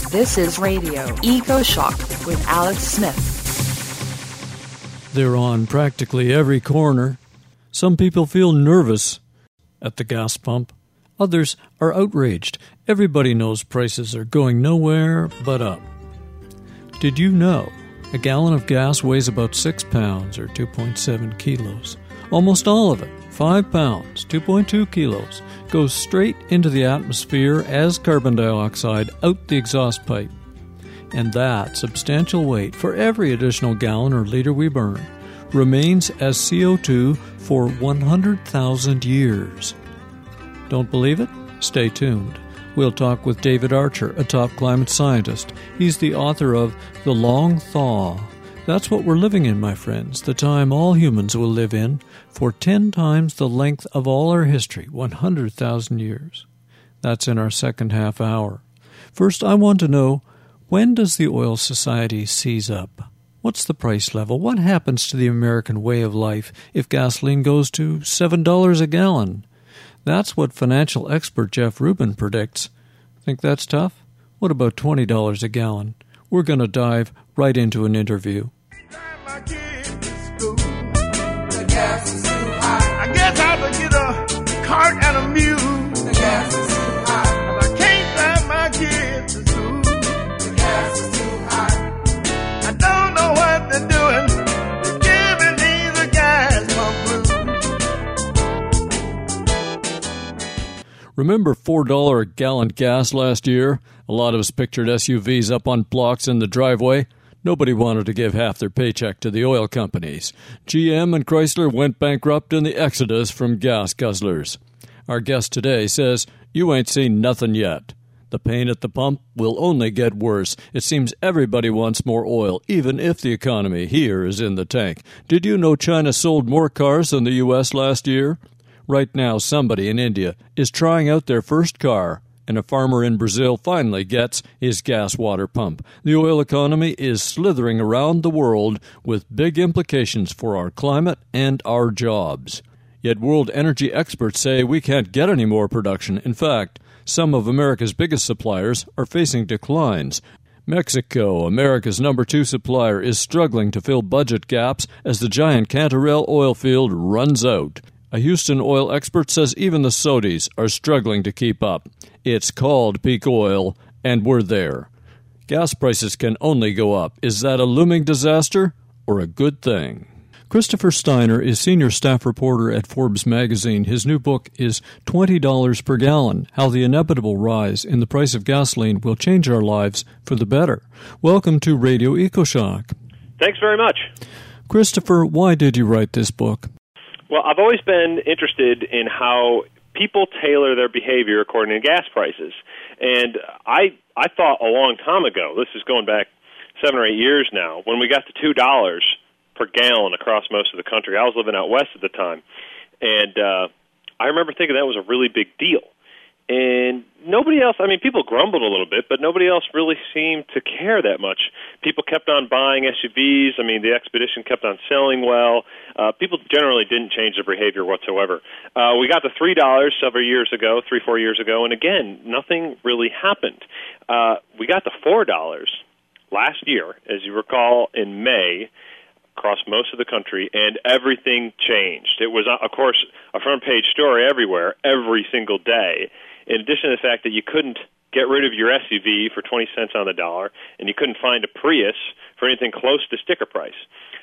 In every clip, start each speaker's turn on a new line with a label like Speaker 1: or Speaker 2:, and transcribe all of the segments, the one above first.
Speaker 1: This is Radio Eco Shock with Alex Smith.
Speaker 2: They're on practically every corner. Some people feel nervous at the gas pump. Others are outraged. Everybody knows prices are going nowhere but up. Did you know a gallon of gas weighs about 6 pounds or 2.7 kilos? Almost all of it, 5 pounds, 2.2 kilos, goes straight into the atmosphere as carbon dioxide out the exhaust pipe. And that substantial weight for every additional gallon or liter we burn remains as CO2 for 100,000 years. Don't believe it? Stay tuned. We'll talk with David Archer, a top climate scientist. He's the author of The Long Thaw. That's what we're living in, my friends, the time all humans will live in for 10 times the length of all our history, 100,000 years. That's in our second half hour. First, I want to know, when does the oil society seize up? What's the price level? What happens to the American way of life if gasoline goes to $7 a gallon? That's what financial expert Jeff Rubin predicts. Think that's tough? What about $20 a gallon? We're going to dive right into an interview.
Speaker 3: The gas is too high. I guess I would get a cart and a mule. The gas is too high. I can't drive my kids to school. The gas is too high. I don't know what they're doing. They're giving me the gas pump blues.
Speaker 2: Remember $4 a gallon gas last year? A lot of us pictured SUVs up on blocks in the driveway. Nobody wanted to give half their paycheck to the oil companies. GM and Chrysler went bankrupt in the exodus from gas guzzlers. Our guest today says, you ain't seen nothing yet. The pain at the pump will only get worse. It seems everybody wants more oil, even if the economy here is in the tank. Did you know China sold more cars than the U.S. last year? Right now, somebody in India is trying out their first car, and a farmer in Brazil finally gets his gas water pump. The oil economy is slithering around the world with big implications for our climate and our jobs. Yet world energy experts say we can't get any more production. In fact, some of America's biggest suppliers are facing declines. Mexico, America's number 2 supplier, is struggling to fill budget gaps as the giant Cantarell oil field runs out. A Houston oil expert says even the Saudis are struggling to keep up. It's called peak oil, and we're there. Gas prices can only go up. Is that a looming disaster or a good thing? Christopher Steiner is senior staff reporter at Forbes magazine. His new book is $20 per gallon, How the Inevitable Rise in the Price of Gasoline Will Change Our Lives for the Better. Welcome to Radio EcoShock.
Speaker 4: Thanks very much.
Speaker 2: Christopher, why did you write this book?
Speaker 4: Well, I've always been interested in how people tailor their behavior according to gas prices. And I thought a long time ago, this is going back 7 or 8 years now, when we got to $2 per gallon across most of the country. I was living out west at the time. And I remember thinking that was a really big deal. And nobody else, I mean, people grumbled a little bit, but nobody else really seemed to care that much. People kept on buying SUVs. I mean, the Expedition kept on selling well. People generally didn't change their behavior whatsoever. We got to $3 several years ago, 3-4 years ago, and again, nothing really happened. We got to $4 last year, as you recall, in May, across most of the country, and everything changed. It was, of course, a front-page story everywhere, every single day. In addition to the fact that you couldn't get rid of your SUV for 20 cents on the dollar, and you couldn't find a Prius for anything close to sticker price.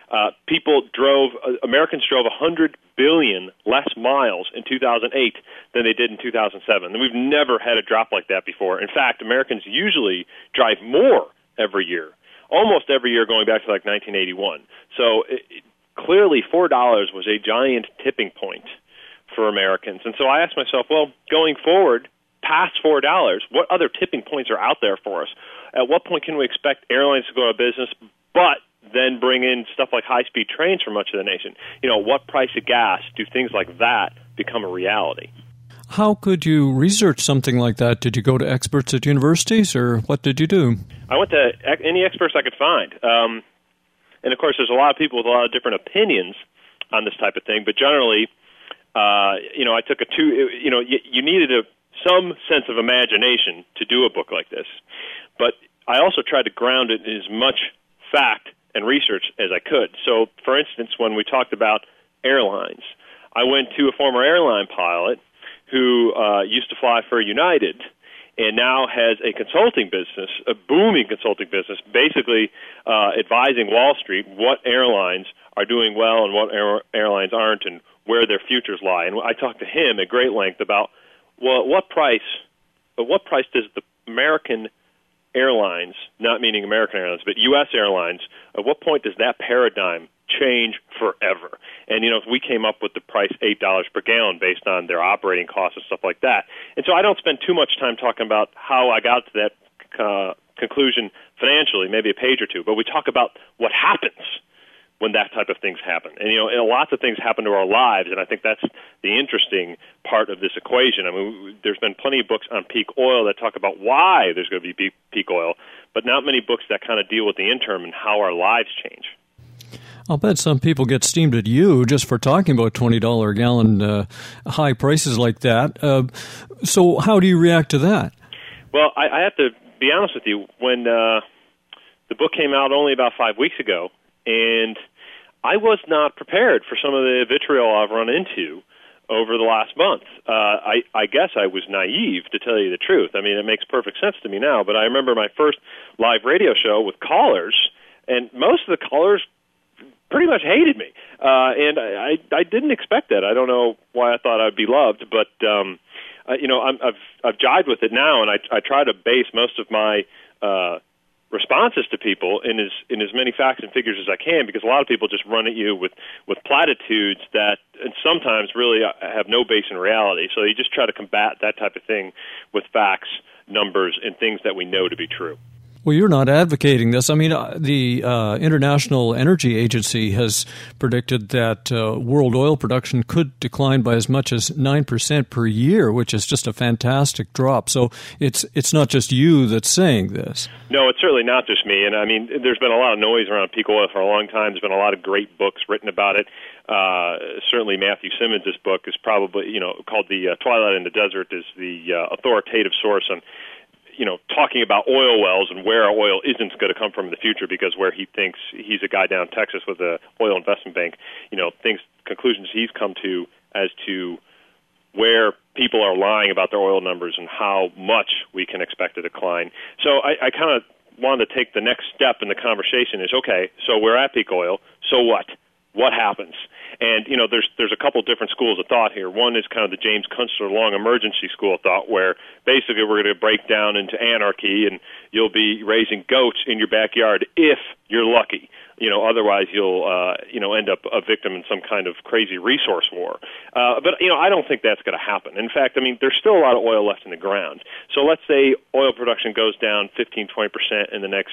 Speaker 4: Americans drove 100 billion less miles in 2008 than they did in 2007. And we've never had a drop like that before. In fact, Americans usually drive more every year, almost every year going back to like 1981. So clearly $4 was a giant tipping point for Americans. And so I asked myself, well, going forward, past $4, what other tipping points are out there for us? At what point can we expect airlines to go out of business, but then bring in stuff like high-speed trains for much of the nation? You know, what price of gas do things like that become a reality?
Speaker 2: How could you research something like that? Did you go to experts at universities, or what did you do?
Speaker 4: I went to any experts I could find. And, of course, there's a lot of people with a lot of different opinions on this type of thing, but generally, I took you needed some sense of imagination to do a book like this. But tried to ground it in as much fact and research as I could. So, for instance, when we talked about airlines, I went to a former airline pilot who used to fly for United and now has a consulting business, a booming consulting business, basically advising Wall Street what airlines are doing well and what airlines aren't and where their futures lie. And I talked to him at great length about, well, at what price does the American Airlines, not meaning American Airlines, but U.S. Airlines, at what point does that paradigm change forever? And, if we came up with the price $8 per gallon based on their operating costs and stuff like that. And so I don't spend too much time talking about how I got to that conclusion financially, maybe a page or two, but we talk about what happens when that type of things happen. And, lots of things happen to our lives, and I think that's the interesting part of this equation. I mean, there's been plenty of books on peak oil that talk about why there's going to be peak oil, but not many books that kind of deal with the interim and how our lives change.
Speaker 2: I'll bet some people get steamed at you just for talking about $20 a gallon high prices like that. So how do you react to that?
Speaker 4: Well, I have to be honest with you. When the book came out only about 5 weeks ago, and I was not prepared for some of the vitriol I've run into over the last month. I guess I was naive, to tell you the truth. I mean, it makes perfect sense to me now, but I remember my first live radio show with callers, and most of the callers pretty much hated me. And I didn't expect that. I don't know why I thought I'd be loved, but I've jived with it now, and I try to base most of my responses to people in as many facts and figures as I can, because a lot of people just run at you with platitudes that and sometimes really have no base in reality. So you just try to combat that type of thing with facts, numbers, and things that we know to be true.
Speaker 2: Well, you're not advocating this. I mean, the International Energy Agency has predicted that world oil production could decline by as much as 9% per year, which is just a fantastic drop. So it's not just you that's saying this.
Speaker 4: No, it's certainly not just me. And, I mean, there's been a lot of noise around peak oil for a long time. There's been a lot of great books written about it. Certainly Matthew Simmons' book is probably, called The Twilight in the Desert, is the authoritative source on talking about oil wells and where our oil isn't going to come from in the future, because where he thinks, he's a guy down in Texas with a oil investment bank, conclusions he's come to as to where people are lying about their oil numbers and how much we can expect a decline. So I kind of wanted to take the next step in the conversation is, okay, so we're at peak oil, so what? What happens? And, there's a couple different schools of thought here. One is kind of the James Kunstler long emergency school of thought, where basically we're going to break down into anarchy and you'll be raising goats in your backyard if you're lucky. Otherwise you'll, end up a victim in some kind of crazy resource war. But I don't think that's going to happen. In fact, I mean, there's still a lot of oil left in the ground. So let's say oil production goes down 15-20% in the next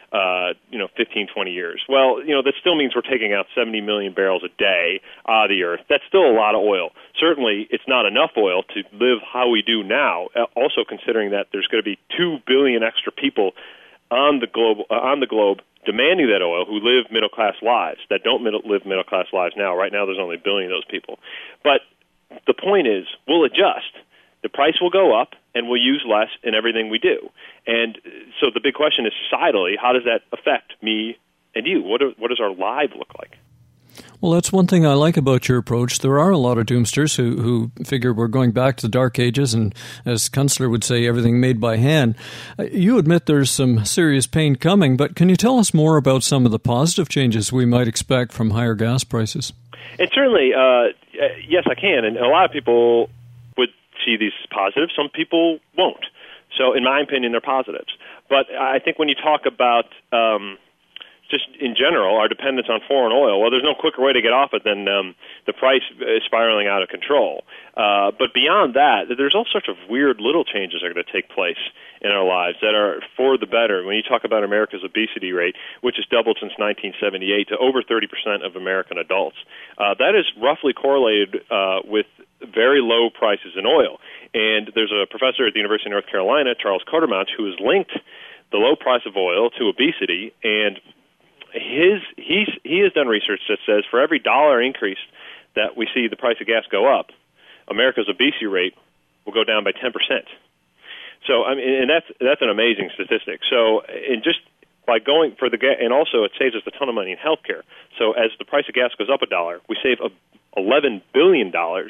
Speaker 4: 15, 20 years. Well, that still means we're taking out 70 million barrels a day out of the earth. That's still a lot of oil. Certainly, it's not enough oil to live how we do now, also considering that there's going to be 2 billion extra people on the globe demanding that oil who live middle-class lives, that don't live middle-class lives now. Right now, there's only 1 billion of those people. But the point is, we'll adjust. The price will go up, and we'll use less in everything we do. And so the big question is, societally, how does that affect me and you? What does our lives look like?
Speaker 2: Well, that's one thing I like about your approach. There are a lot of doomsters who figure we're going back to the dark ages, and as Kunstler would say, everything made by hand. You admit there's some serious pain coming, but can you tell us more about some of the positive changes we might expect from higher gas prices?
Speaker 4: And certainly, yes, I can. And a lot of people would see these as positive. Some people won't. So in my opinion, they're positives. But I think when you talk about just in general, our dependence on foreign oil, well, there's no quicker way to get off it than the price spiraling out of control. But beyond that, there's all sorts of weird little changes that are going to take place in our lives that are for the better. When you talk about America's obesity rate, which has doubled since 1978 to over 30% of American adults, that is roughly correlated with very low prices in oil. And there's a professor at the University of North Carolina, Charles Codermount, who has linked the low price of oil to obesity, and he has done research that says for every dollar increase that we see the price of gas go up, America's obesity rate will go down by 10%. So I mean, and that's an amazing statistic. So, and just by going for the gas, and also it saves us a ton of money in healthcare. So as the price of gas goes up $1, we save $11 billion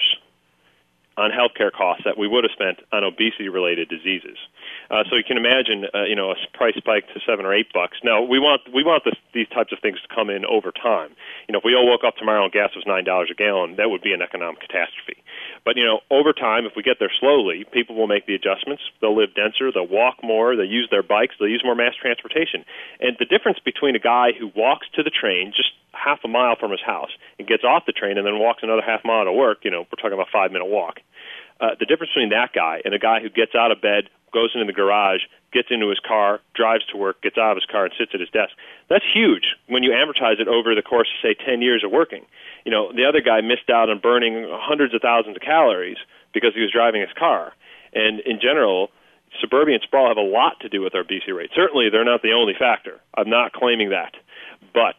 Speaker 4: on healthcare costs that we would have spent on obesity-related diseases. So you can imagine, a price spike to $7 or $8. Now we want these types of things to come in over time. If we all woke up tomorrow and gas was $9 a gallon, that would be an economic catastrophe. But over time, if we get there slowly, people will make the adjustments. They'll live denser. They'll walk more. They'll use their bikes. They'll use more mass transportation. And the difference between a guy who walks to the train just half a mile from his house and gets off the train and then walks another half mile to work, we're talking about a 5-minute walk. The difference between that guy and a guy who gets out of bed, goes into the garage, gets into his car, drives to work, gets out of his car, and sits at his desk, that's huge when you amortize it over the course of, say, 10 years of working. The other guy missed out on burning hundreds of thousands of calories because he was driving his car. And in general, suburban sprawl have a lot to do with our obesity rate. Certainly, they're not the only factor. I'm not claiming that. But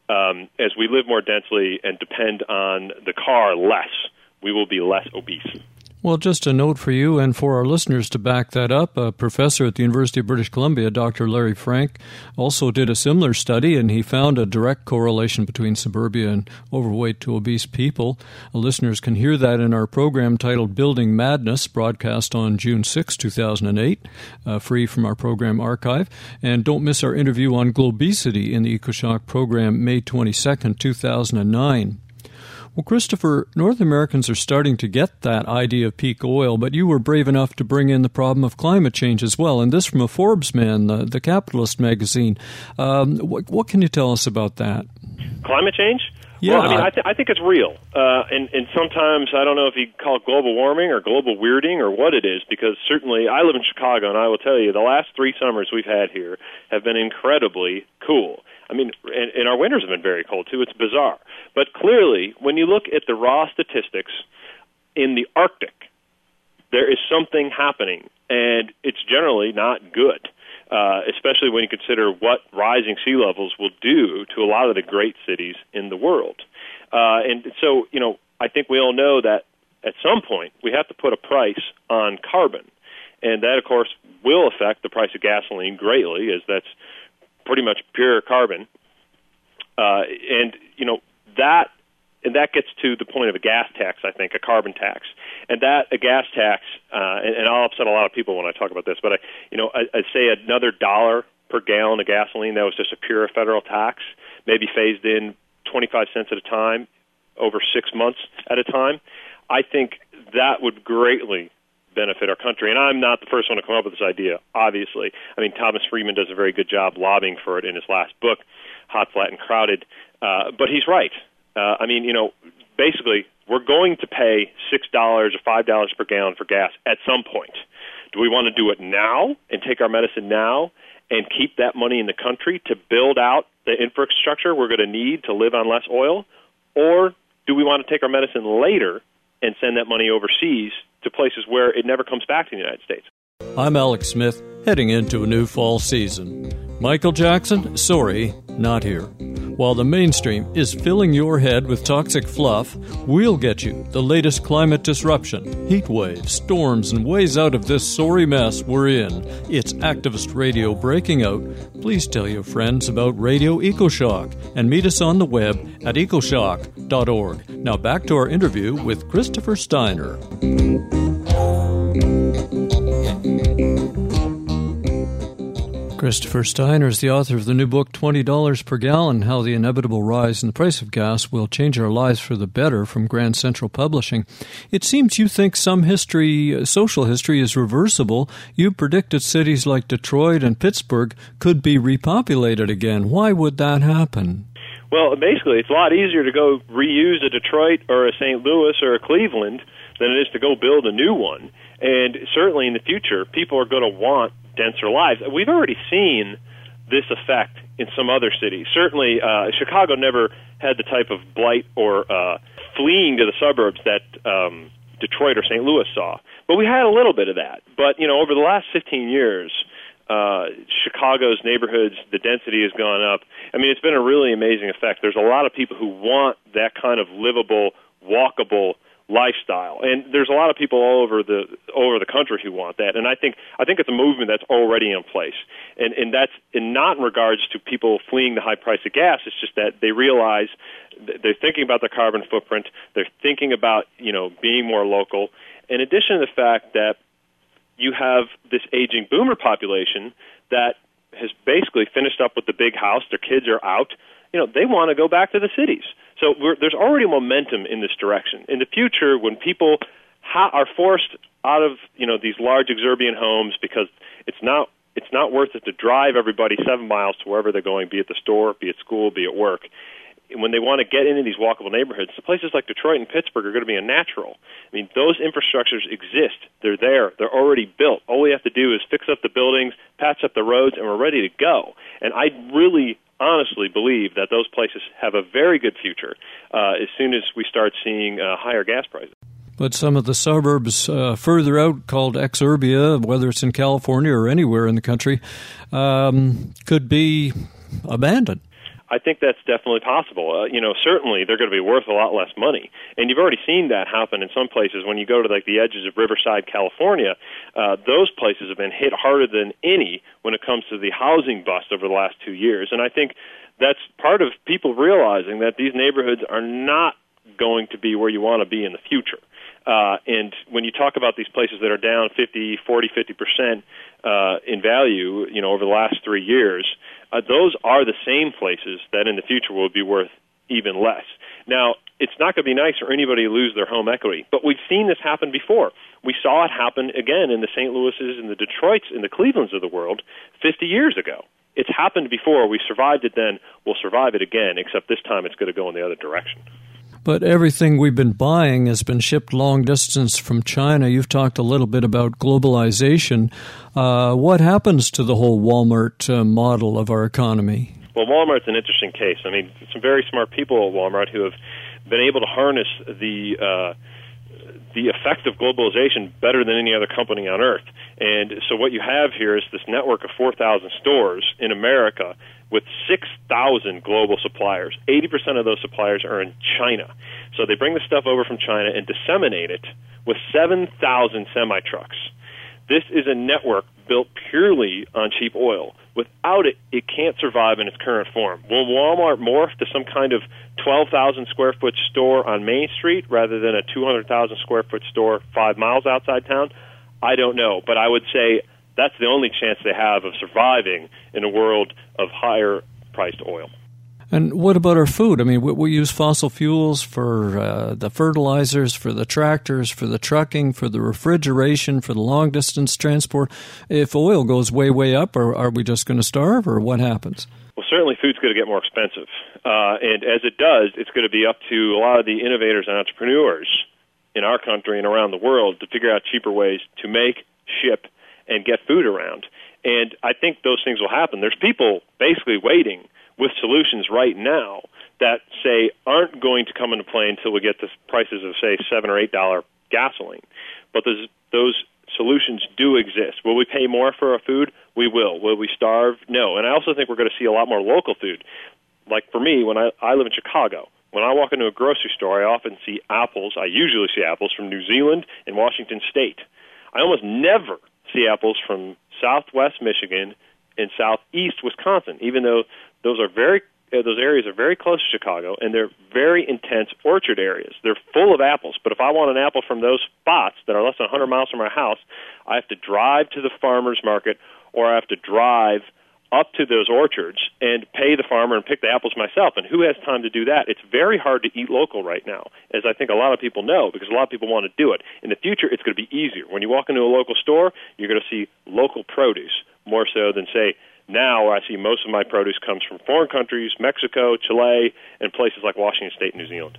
Speaker 4: as we live more densely and depend on the car less, we will be less obese.
Speaker 2: Well, just a note for you and for our listeners to back that up. A professor at the University of British Columbia, Dr. Larry Frank, also did a similar study, and he found a direct correlation between suburbia and overweight to obese people. Listeners can hear that in our program titled Building Madness, broadcast on June 6, 2008, free from our program archive. And don't miss our interview on globesity in the EcoShock program, May 22, 2009. Well, Christopher, North Americans are starting to get that idea of peak oil, but you were brave enough to bring in the problem of climate change as well, and this from a Forbes man, the Capitalist magazine. What can you tell us about that?
Speaker 4: Climate change?
Speaker 2: Yeah.
Speaker 4: Well, I think it's real. And sometimes, I don't know if you call it global warming or global weirding or what it is, because certainly I live in Chicago, and I will tell you, the last 3 summers we've had here have been incredibly cool. I mean, and our winters have been very cold, too. It's bizarre. But clearly, when you look at the raw statistics in the Arctic, there is something happening, and it's generally not good, especially when you consider what rising sea levels will do to a lot of the great cities in the world. And so, I think we all know that at some point we have to put a price on carbon, and that, of course, will affect the price of gasoline greatly, as that's pretty much pure carbon, and that gets to the point of a gas tax, I think, a carbon tax, and that a gas tax, and I'll upset a lot of people when I talk about this, but I'd say another $1 per gallon of gasoline that was just a pure federal tax, maybe phased in 25 cents at a time over 6 months at a time. I think that would greatly benefit our country. And I'm not the first one to come up with this idea, obviously. I mean, Thomas Friedman does a very good job lobbying for it in his last book, Hot, Flat, and Crowded. But he's right. Basically, we're going to pay $6 or $5 per gallon for gas at some point. Do we want to do it now and take our medicine now and keep that money in the country to build out the infrastructure we're going to need to live on less oil? Or do we want to take our medicine later and send that money overseas to places where it never comes back to the United States?
Speaker 2: I'm Alex Smith, heading into a new fall season. Michael Jackson, sorry, not here. While the mainstream is filling your head with toxic fluff, we'll get you the latest climate disruption, heat waves, storms, and ways out of this sorry mess we're in. It's activist radio breaking out. Please tell your friends about Radio EcoShock and meet us on the web at ecoshock.org. Now back to our interview with Christopher Steiner. Christopher Steiner is the author of the new book, $20 per Gallon, How the Inevitable Rise in the Price of Gas Will Change Our Lives for the Better, from Grand Central Publishing. It seems you think some history, social history, is reversible. You predicted cities like Detroit and Pittsburgh could be repopulated again. Why would that happen?
Speaker 4: Well, basically, it's a lot easier to go reuse a Detroit or a St. Louis or a Cleveland than it is to go build a new one. And certainly in the future, people are going to want denser lives. We've already seen this effect in some other cities. Certainly, Chicago never had the type of blight or fleeing to the suburbs that Detroit or St. Louis saw. But we had a little bit of that. But, over the last 15 years, Chicago's neighborhoods, the density has gone up. I mean, it's been a really amazing effect. There's a lot of people who want that kind of livable, walkable lifestyle. And there's a lot of people all over the country who want that. And I think it's a movement that's already in place. And that's not in regards to people fleeing the high price of gas. It's just that they realize they're thinking about their carbon footprint. They're thinking about, being more local. In addition to the fact that you have this aging boomer population that has basically finished up with the big house. Their kids are out. They want to go back to the cities. So there's already momentum in this direction. In the future, when people are forced out of these large exurban homes because it's not worth it to drive everybody 7 miles to wherever they're going, be it the store, be it school, be it work. When they want to get into these walkable neighborhoods, places like Detroit and Pittsburgh are going to be a natural. I mean, those infrastructures exist. They're there. They're already built. All we have to do is fix up the buildings, patch up the roads, and we're ready to go. And I really honestly believe that those places have a very good future as soon as we start seeing higher gas prices.
Speaker 2: But some of the suburbs further out called exurbia, whether it's in California or anywhere in the country, could be abandoned.
Speaker 4: I think that's definitely possible. Certainly they're going to be worth a lot less money. And you've already seen that happen in some places. When you go to the edges of Riverside, California, those places have been hit harder than any when it comes to the housing bust over the last 2 years. And I think that's part of people realizing that these neighborhoods are not going to be where you want to be in the future. And when you talk about these places that are down 50% in value, over the last 3 years, those are the same places that in the future will be worth even less. Now, it's not going to be nice for anybody to lose their home equity, but we've seen this happen before. We saw it happen again in the St. Louises and the Detroits and the Clevelands of the world 50 years ago. It's happened before. We survived it then. We'll survive it again, except this time it's going to go in the other direction.
Speaker 2: But everything we've been buying has been shipped long distance from China. You've talked a little bit about globalization. What happens to the whole Walmart model of our economy?
Speaker 4: Well, Walmart's an interesting case. I mean, some very smart people at Walmart who have been able to harness the effect of globalization better than any other company on earth. And so what you have here is this network of 4,000 stores in America with 6,000 global suppliers. 80% of those suppliers are in China. So they bring the stuff over from China and disseminate it with 7,000 semi-trucks. This is a network built purely on cheap oil. Without it, it can't survive in its current form. Will Walmart morph to some kind of 12,000 square foot store on Main Street rather than a 200,000 square foot store 5 miles outside town? I don't know, but I would say that's the only chance they have of surviving in a world of higher-priced oil.
Speaker 2: And what about our food? I mean, we use fossil fuels for the fertilizers, for the tractors, for the trucking, for the refrigeration, for the long-distance transport. If oil goes way, way up, are we just going to starve, or what happens?
Speaker 4: Well, certainly food's going to get more expensive. And as it does, it's going to be up to a lot of the innovators and entrepreneurs in our country and around the world to figure out cheaper ways to make, ship, and get food around. And I think those things will happen. There's people basically waiting with solutions right now that, say, aren't going to come into play until we get to prices of, say, $7 or $8 gasoline. But those solutions do exist. Will we pay more for our food? We will. Will we starve? No. And I also think we're going to see a lot more local food. Like for me, when I live in Chicago, when I walk into a grocery store, I often see apples. I usually see apples from New Zealand and Washington State. I almost never see apples from southwest Michigan and southeast Wisconsin, even though those areas are very close to Chicago, and they're very intense orchard areas. They're full of apples, but if I want an apple from those spots that are less than 100 miles from my house, I have to drive to the farmer's market, or I have to drive up to those orchards and pay the farmer and pick the apples myself. And who has time to do that? It's very hard to eat local right now, as I think a lot of people know, because a lot of people want to do it. In the future, it's going to be easier. When you walk into a local store, you're going to see local produce more so than, say, now where I see most of my produce comes from foreign countries, Mexico, Chile, and places like Washington State and New Zealand.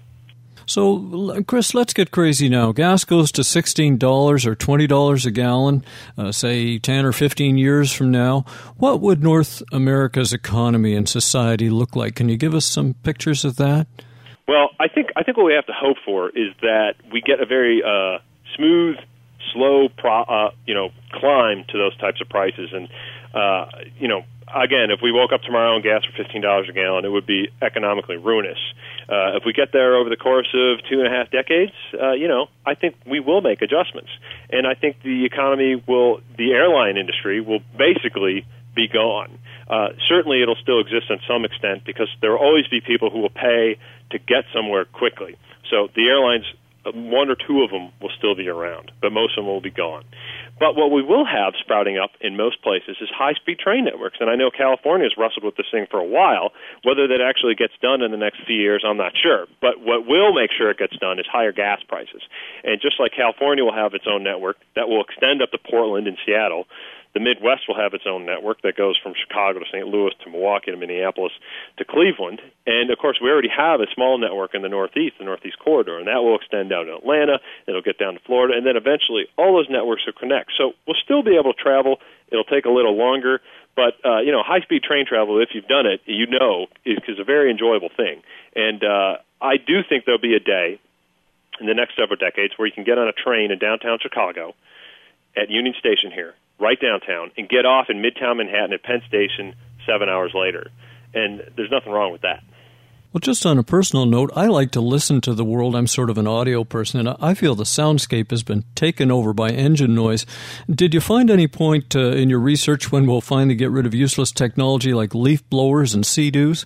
Speaker 2: So, Chris, let's get crazy now. Gas goes to $16 or $20 a gallon, say 10 or 15 years from now. What would North America's economy and society look like? Can you give us some pictures of that?
Speaker 4: Well, I think what we have to hope for is that we get a very smooth, slow, climb to those types of prices. And Again, if we woke up tomorrow and gas were $15 a gallon, it would be economically ruinous. If we get there over the course of 2.5 decades, I think we will make adjustments. And I think the airline industry will basically be gone. Certainly it'll still exist in some extent because there will always be people who will pay to get somewhere quickly. So the airlines, one or two of them will still be around, but most of them will be gone. But what we will have sprouting up in most places is high-speed train networks. And I know California has wrestled with this thing for a while. Whether that actually gets done in the next few years, I'm not sure. But what will make sure it gets done is higher gas prices. And just like California will have its own network, that will extend up to Portland and Seattle, the Midwest will have its own network that goes from Chicago to St. Louis to Milwaukee to Minneapolis to Cleveland. And, of course, we already have a small network in the Northeast Corridor, and that will extend down to Atlanta, it'll get down to Florida, and then eventually all those networks will connect. So we'll still be able to travel. It'll take a little longer, but, high-speed train travel, if you've done it, is a very enjoyable thing. And I do think there'll be a day in the next several decades where you can get on a train in downtown Chicago at Union Station here, right downtown, and get off in Midtown Manhattan at Penn Station 7 hours later. And there's nothing wrong with that.
Speaker 2: Well, just on a personal note, I like to listen to the world. I'm sort of an audio person, and I feel the soundscape has been taken over by engine noise. Did you find any point in your research when we'll finally get rid of useless technology like leaf blowers and sea-doos?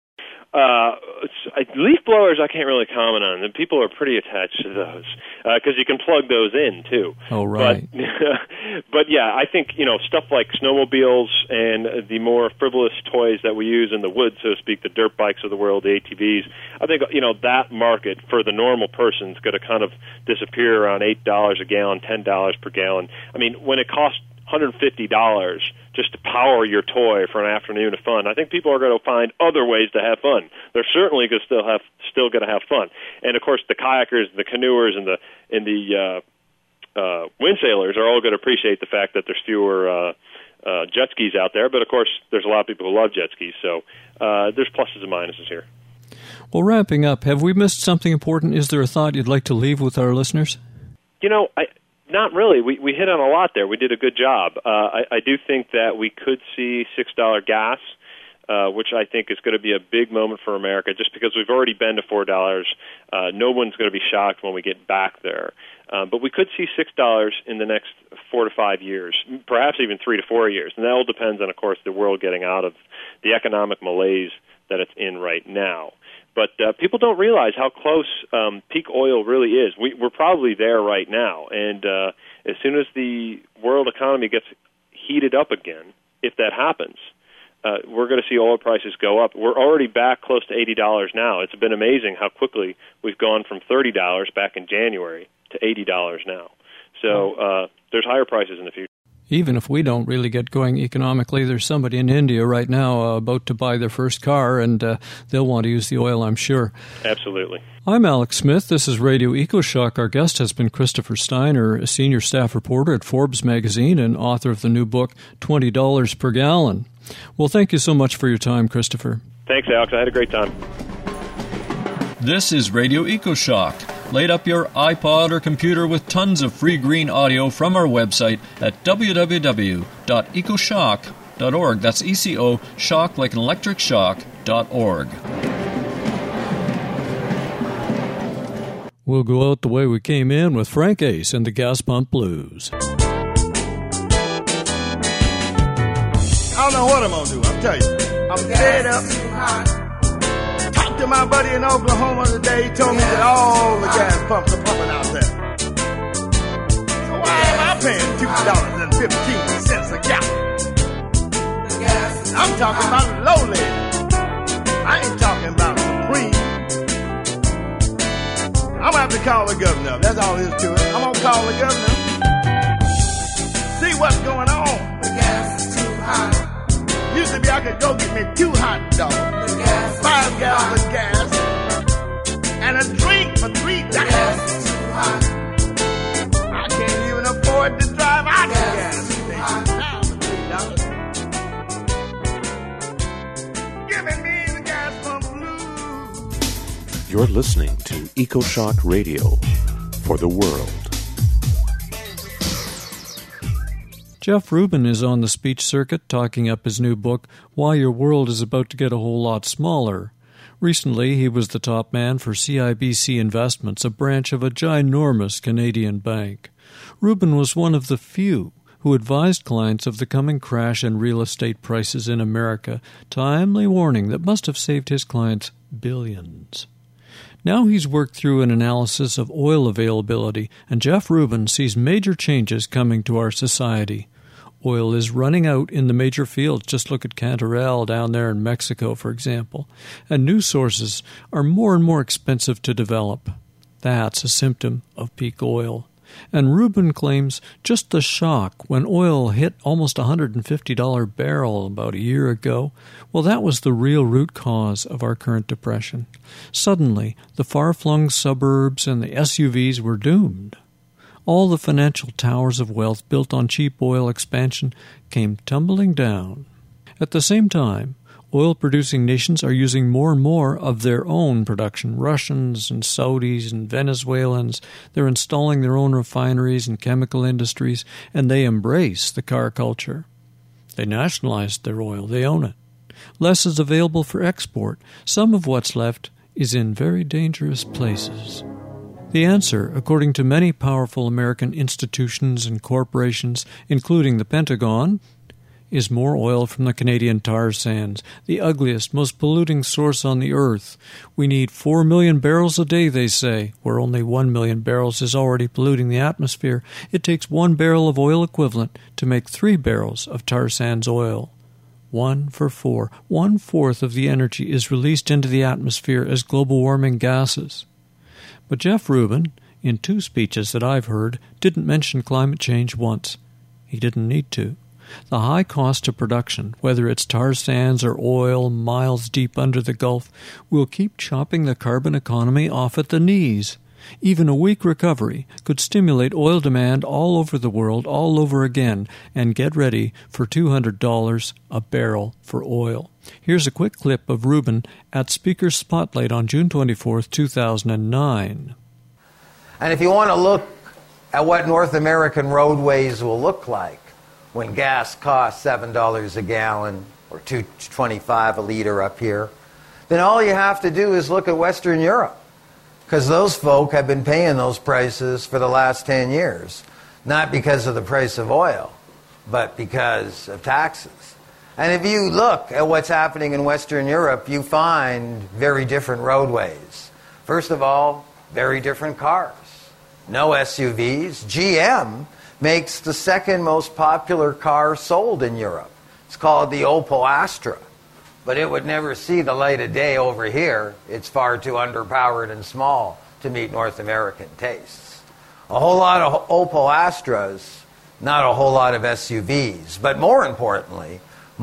Speaker 4: Leaf blowers I can't really comment on. And people are pretty attached to those because you can plug those in, too.
Speaker 2: Oh, right.
Speaker 4: But yeah, I think, stuff like snowmobiles and the more frivolous toys that we use in the woods, so to speak, the dirt bikes of the world, the ATVs, I think, that market for the normal person is going to kind of disappear around $8 a gallon, $10 per gallon. I mean, when it costs $150 just to power your toy for an afternoon of fun, I think people are going to find other ways to have fun. They're certainly going to still going to have fun. And of course, the kayakers, the canoers, and the wind sailors are all going to appreciate the fact that there's fewer jet skis out there. But of course, there's a lot of people who love jet skis, so there's pluses and minuses here.
Speaker 2: Well, wrapping up, have we missed something important? Is there a thought you'd like to leave with our listeners?
Speaker 4: Not really. We hit on a lot there. We did a good job. I do think that we could see $6 gas, which I think is going to be a big moment for America just because we've already been to $4. No one's going to be shocked when we get back there. But we could see $6 in the next 4 to 5 years, perhaps even 3 to 4 years. And that all depends on, of course, the world getting out of the economic malaise that it's in right now. But people don't realize how close peak oil really is. We're probably there right now. And as soon as the world economy gets heated up again, if that happens, we're going to see oil prices go up. We're already back close to $80 now. It's been amazing how quickly we've gone from $30 back in January to $80 now. So there's higher prices in the future.
Speaker 2: Even if we don't really get going economically, there's somebody in India right now about to buy their first car, and they'll want to use the oil, I'm sure.
Speaker 4: Absolutely.
Speaker 2: I'm Alex Smith. This is Radio EcoShock. Our guest has been Christopher Steiner, a senior staff reporter at Forbes magazine and author of the new book, $20 per Gallon. Well, thank you so much for your time, Christopher.
Speaker 4: Thanks, Alex. I had a great time.
Speaker 2: This is Radio EcoShock. Light up your iPod or computer with tons of free green audio from our website at www.ecoshock.org. That's ECO, shock like an electric shock.org. We'll go out the way we came in with Frank Ace and the Gas Pump Blues.
Speaker 3: I don't know what I'm going to do, I'll tell you. I'm fed up. Talked to my buddy in Oklahoma today. He told me that all the gas pumps are pumping out there. So why am I paying $2.15 a gallon? I'm talking about lowly. I ain't talking about Supreme. I'm going to have to call the governor. That's all there is to it. I'm going to call the governor. See what's going on. The gas is too hot. Used to be I could go get me 2 hot dogs, 5 gallons of gas, and a drink for $3. I can't even afford to drive out the gas station now for $3. Giving me the gas pump blues.
Speaker 5: You're listening to EcoShock Radio for the world.
Speaker 2: Jeff Rubin is on the speech circuit talking up his new book, Why Your World is About to Get a Whole Lot Smaller. Recently, he was the top man for CIBC Investments, a branch of a ginormous Canadian bank. Rubin was one of the few who advised clients of the coming crash in real estate prices in America, timely warning that must have saved his clients billions. Now he's worked through an analysis of oil availability, and Jeff Rubin sees major changes coming to our society. Oil is running out in the major fields. Just look at Cantarell down there in Mexico, for example. And new sources are more and more expensive to develop. That's a symptom of peak oil. And Rubin claims just the shock when oil hit almost $150 a barrel about a year ago, well, that was the real root cause of our current depression. Suddenly, the far-flung suburbs and the SUVs were doomed. All the financial towers of wealth built on cheap oil expansion came tumbling down. At the same time, oil-producing nations are using more and more of their own production. Russians and Saudis and Venezuelans, they're installing their own refineries and chemical industries, and they embrace the car culture. They nationalized their oil. They own it. Less is available for export. Some of what's left is in very dangerous places. The answer, according to many powerful American institutions and corporations, including the Pentagon, is more oil from the Canadian tar sands, the ugliest, most polluting source on the earth. We need 4 million barrels a day, they say, where only 1 million barrels is already polluting the atmosphere. It takes 1 barrel of oil equivalent to make 3 barrels of tar sands oil. 1 for 4. 1/4 of the energy is released into the atmosphere as global warming gases. But Jeff Rubin, in 2 speeches that I've heard, didn't mention climate change once. He didn't need to. The high cost of production, whether it's tar sands or oil miles deep under the Gulf, will keep chopping the carbon economy off at the knees. Even a weak recovery could stimulate oil demand all over the world all over again, and get ready for $200 a barrel for oil. Here's a quick clip of Rubin at Speaker's Spotlight on June 24, 2009.
Speaker 6: And if you want to look at what North American roadways will look like when gas costs $7 a gallon or $2.25 a liter up here, then all you have to do is look at Western Europe, because those folk have been paying those prices for the last 10 years, not because of the price of oil, but because of taxes. And if you look at what's happening in Western Europe, you find very different roadways. First of all, very different cars. No SUVs. GM makes the second most popular car sold in Europe. It's called the Opel Astra. But it would never see the light of day over here. It's far too underpowered and small to meet North American tastes. A whole lot of Opel Astras, not a whole lot of SUVs. But more importantly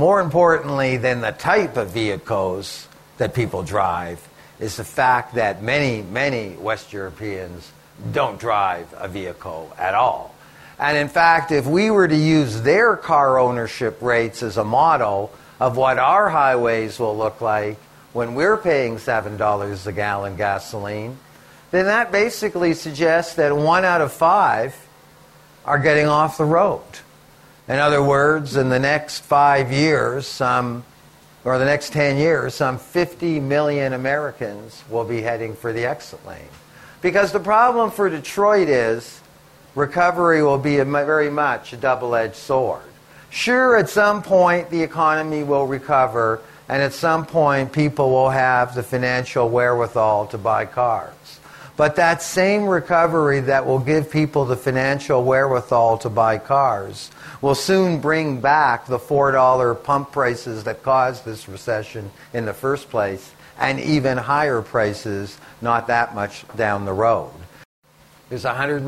Speaker 6: than the type of vehicles that people drive, is the fact that many, many West Europeans don't drive a vehicle at all. And in fact, if we were to use their car ownership rates as a model of what our highways will look like when we're paying $7 a gallon gasoline, then that basically suggests that 1 out of 5 are getting off the road. In other words, in the next 5 years, the next 10 years, some 50 million Americans will be heading for the exit lane. Because the problem for Detroit is recovery will be very much a double-edged sword. Sure, at some point the economy will recover, and at some point people will have the financial wherewithal to buy cars. But that same recovery that will give people the financial wherewithal to buy cars will soon bring back the $4 pump prices that caused this recession in the first place, and even higher prices not that much down the road. There's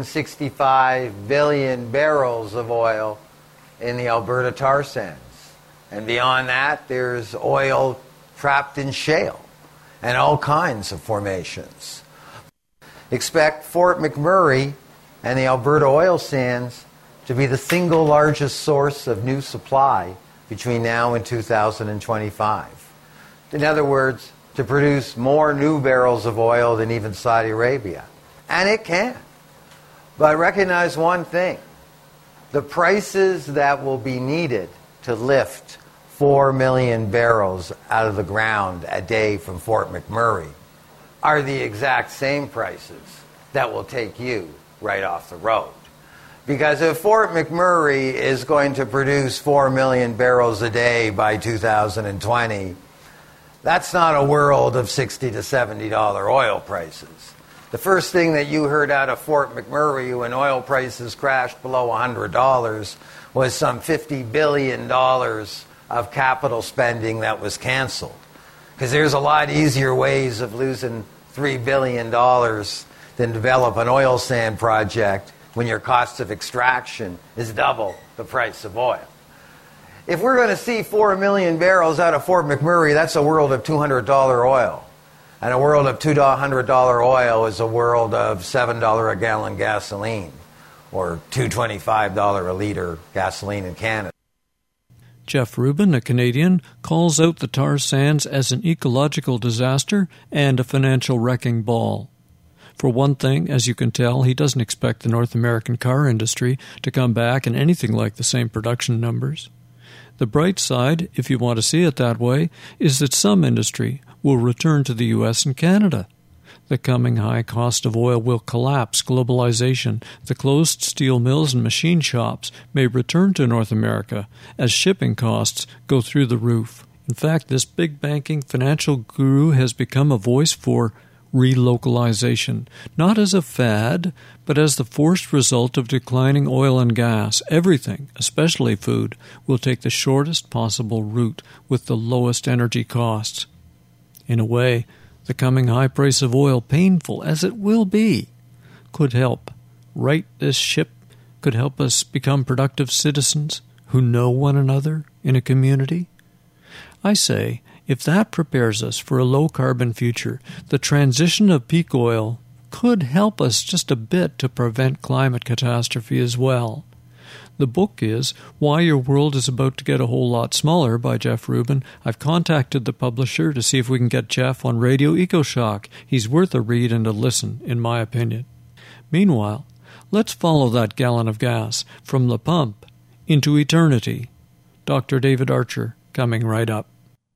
Speaker 6: 165 billion barrels of oil in the Alberta tar sands. And beyond that, there's oil trapped in shale and all kinds of formations. Expect Fort McMurray and the Alberta oil sands to be the single largest source of new supply between now and 2025. In other words, to produce more new barrels of oil than even Saudi Arabia. And it can. But recognize one thing. the prices that will be needed to lift 4 million barrels out of the ground a day from Fort McMurray are the exact same prices that will take you right off the road. Because if Fort McMurray is going to produce 4 million barrels a day by 2020, that's not a world of $60 to $70 oil prices. The first thing that you heard out of Fort McMurray when oil prices crashed below $100 was some $50 billion of capital spending that was canceled. Because there's a lot easier ways of losing $3 billion than develop an oil sand project when your cost of extraction is double the price of oil. If we're going to see 4 million barrels out of Fort McMurray, that's a world of $200 oil. And a world of $200 oil is a world of $7 a gallon gasoline, or $2.25 a liter gasoline in Canada.
Speaker 2: Jeff Rubin, a Canadian, calls out the tar sands as an ecological disaster and a financial wrecking ball. For one thing, as you can tell, he doesn't expect the North American car industry to come back in anything like the same production numbers. The bright side, if you want to see it that way, is that some industry will return to the U.S. and Canada. The coming high cost of oil will collapse globalization. The closed steel mills and machine shops may return to North America as shipping costs go through the roof. In fact, this big banking financial guru has become a voice for relocalization, not as a fad, but as the forced result of declining oil and gas. Everything, especially food, will take the shortest possible route with the lowest energy costs. In a way, the coming high price of oil, painful as it will be, could help right this ship, could help us become productive citizens who know one another in a community. I say, if that prepares us for a low-carbon future, the transition of peak oil could help us just a bit to prevent climate catastrophe as well. The book is Why Your World is About to Get a Whole Lot Smaller by Jeff Rubin. I've contacted the publisher to see if we can get Jeff on Radio EcoShock. He's worth a read and a listen, in my opinion. Meanwhile, let's follow that gallon of gas from the pump into eternity. Dr. David Archer coming right up.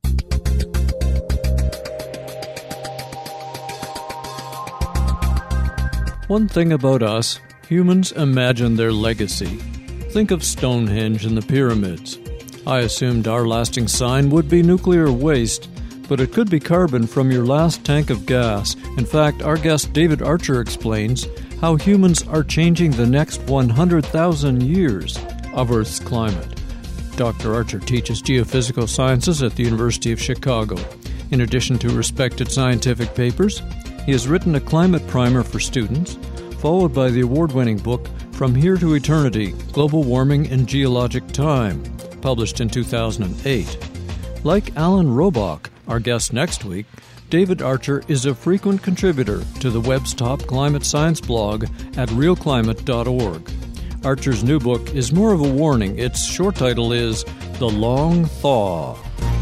Speaker 2: One thing about us, humans imagine their legacy. Think of Stonehenge and the pyramids. I assumed our lasting sign would be nuclear waste, but it could be carbon from your last tank of gas. In fact, our guest David Archer explains how humans are changing the next 100,000 years of Earth's climate. Dr. Archer teaches geophysical sciences at the University of Chicago. In addition to respected scientific papers, he has written a climate primer for students, followed by the award-winning book From Here to Eternity, Global Warming in Geologic Time, published in 2008. Like Alan Robach, our guest next week, David Archer is a frequent contributor to the web's top climate science blog at realclimate.org. Archer's new book is more of a warning. Its short title is The Long Thaw.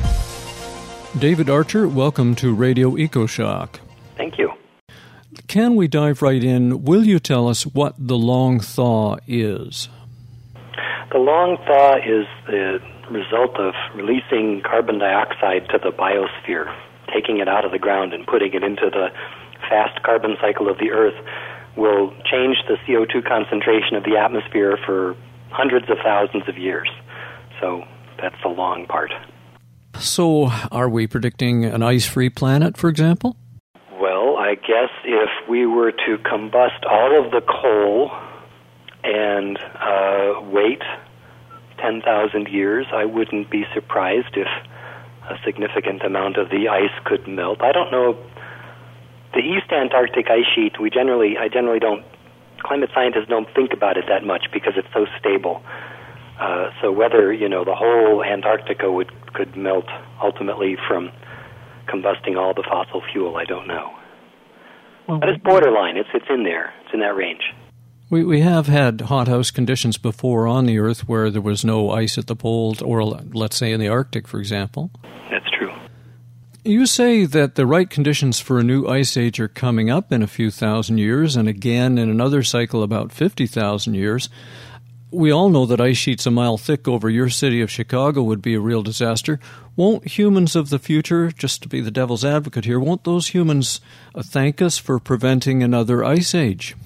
Speaker 2: David Archer, welcome to Radio EcoShock.
Speaker 7: Thank you.
Speaker 2: Can we dive right in? Will you tell us what the long thaw is?
Speaker 7: The long thaw is the result of releasing carbon dioxide to the biosphere, taking it out of the ground and putting it into the fast carbon cycle of the Earth will change the CO2 concentration of the atmosphere for hundreds of thousands of years. So that's the long part.
Speaker 2: So are we predicting an ice-free planet, for example?
Speaker 7: Well, I guess if we were to combust all of the coal and wait 10,000 years, I wouldn't be surprised if a significant amount of the ice could melt. I don't know. The East Antarctic ice sheet, I generally don't, climate scientists don't think about it that much because it's so stable. So whether, the whole Antarctica could melt ultimately from combusting all the fossil fuel, I don't know. Well, but it's borderline. It's in there. It's in that range.
Speaker 2: We have had hothouse conditions before on the Earth where there was no ice at the poles, or let's say in the Arctic, for example.
Speaker 7: That's true.
Speaker 2: You say that the right conditions for a new ice age are coming up in a few thousand years, and again in another cycle about 50,000 years. we all know that ice sheets a mile thick over your city of Chicago would be a real disaster. Won't humans of the future, just to be the devil's advocate here, won't those humans thank us for preventing another ice age?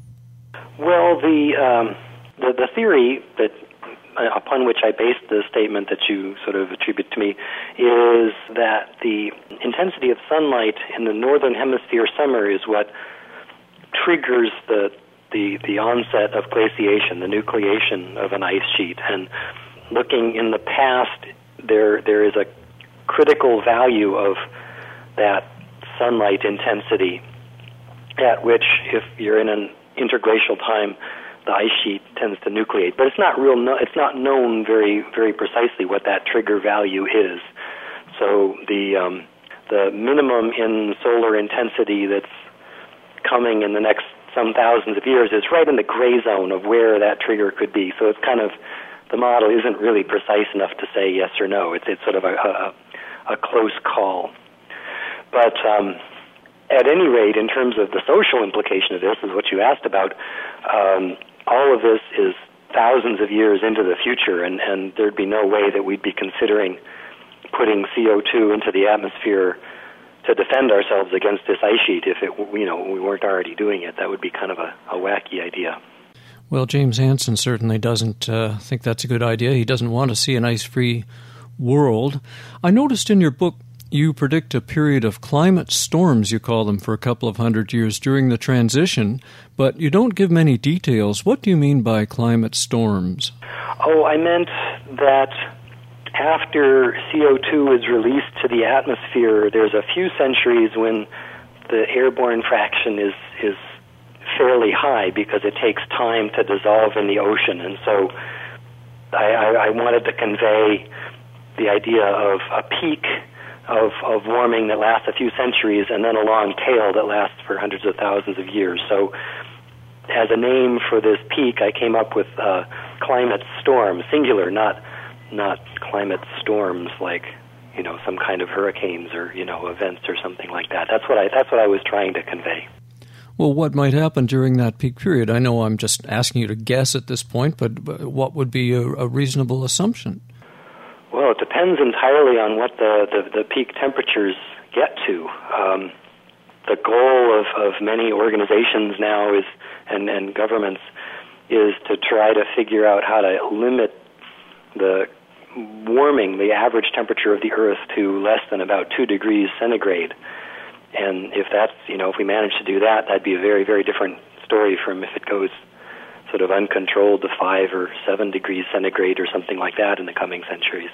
Speaker 7: Well, the theory that upon which I based the statement that you sort of attribute to me is that the intensity of sunlight in the northern hemisphere summer is what triggers the onset of glaciation, the nucleation of an ice sheet. And looking in the past, there is a critical value of that sunlight intensity at which, if you're in an interglacial time, the ice sheet tends to nucleate. But it's not known very very precisely what that trigger value is. So the minimum in solar intensity that's coming in the next some thousands of years is right in the gray zone of where that trigger could be. So it's kind of, the model isn't really precise enough to say yes or no. It's sort of a close call. But at any rate, in terms of the social implication of this, is what you asked about, all of this is thousands of years into the future, and there'd be no way that we'd be considering putting CO2 into the atmosphere to defend ourselves against this ice sheet if we weren't already doing it. That would be kind of a wacky idea.
Speaker 2: Well, James Hansen certainly doesn't think that's a good idea. He doesn't want to see an ice-free world. I noticed in your book you predict a period of climate storms, you call them, for a couple of hundred years during the transition, but you don't give many details. What do you mean by climate storms? Oh,
Speaker 7: I meant that after CO2 is released to the atmosphere, there's a few centuries when the airborne fraction is fairly high because it takes time to dissolve in the ocean. And so I wanted to convey the idea of a peak of warming that lasts a few centuries and then a long tail that lasts for hundreds of thousands of years. So as a name for this peak, I came up with climate storm, singular, not climate storms like, some kind of hurricanes or, events or something like that. That's what I was trying to convey.
Speaker 2: Well, what might happen during that peak period? I know I'm just asking you to guess at this point, but what would be a reasonable assumption?
Speaker 7: Well, it depends entirely on what the peak temperatures get to. The goal of many organizations now is, and governments, is to try to figure out how to limit the warming, the average temperature of the Earth, to less than about 2 degrees centigrade. And if that's, if we manage to do that, that'd be a very, very different story from if it goes sort of uncontrolled to 5 or 7 degrees centigrade or something like that in the coming centuries.